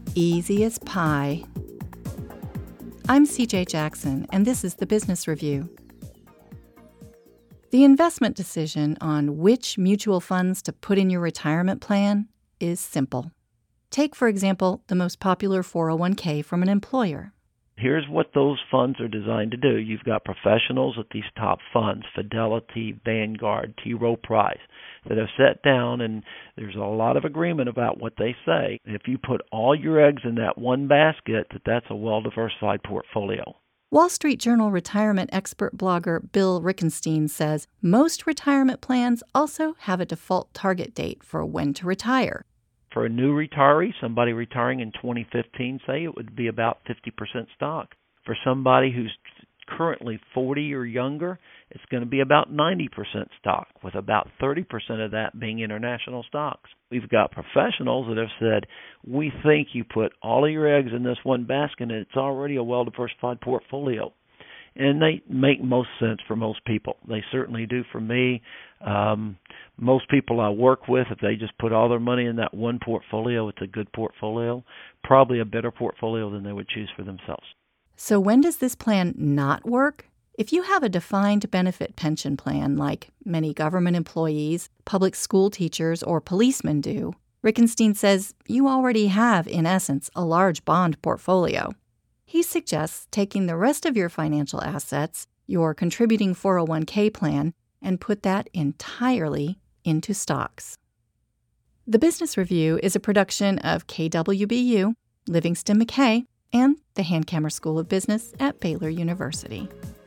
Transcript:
Easy as pie. I'm CJ Jackson, and this is the Business Review. The investment decision on which mutual funds to put in your retirement plan is simple. Take, for example, the most popular 401k from an employer. Here's what those funds are designed to do. You've got professionals at these top funds, Fidelity, Vanguard, T. Rowe Price, that have sat down, and there's a lot of agreement about what they say. If you put all your eggs in that one basket, that's a well-diversified portfolio. Wall Street Journal retirement expert blogger Bill Rickenstein says most retirement plans also have a default target date for when to retire. For a new retiree, somebody retiring in 2015, say, it would be about 50% stock. For somebody who's currently 40 or younger, it's going to be about 90% stock, with about 30% of that being international stocks. We've got professionals that have said, we think you put all of your eggs in this one basket and it's already a well-diversified portfolio. And they make most sense for most people. They certainly do for me. Most people I work with, if they just put all their money in that one portfolio, it's a good portfolio, probably a better portfolio than they would choose for themselves. So when does this plan not work? If you have a defined benefit pension plan like many government employees, public school teachers, or policemen do, Rickenstein says you already have, in essence, a large bond portfolio. He suggests taking the rest of your financial assets, your contributing 401k plan, and put that entirely into stocks. The Business Review is a production of KWBU, Livingston McKay, and the Hankamer School of Business at Baylor University.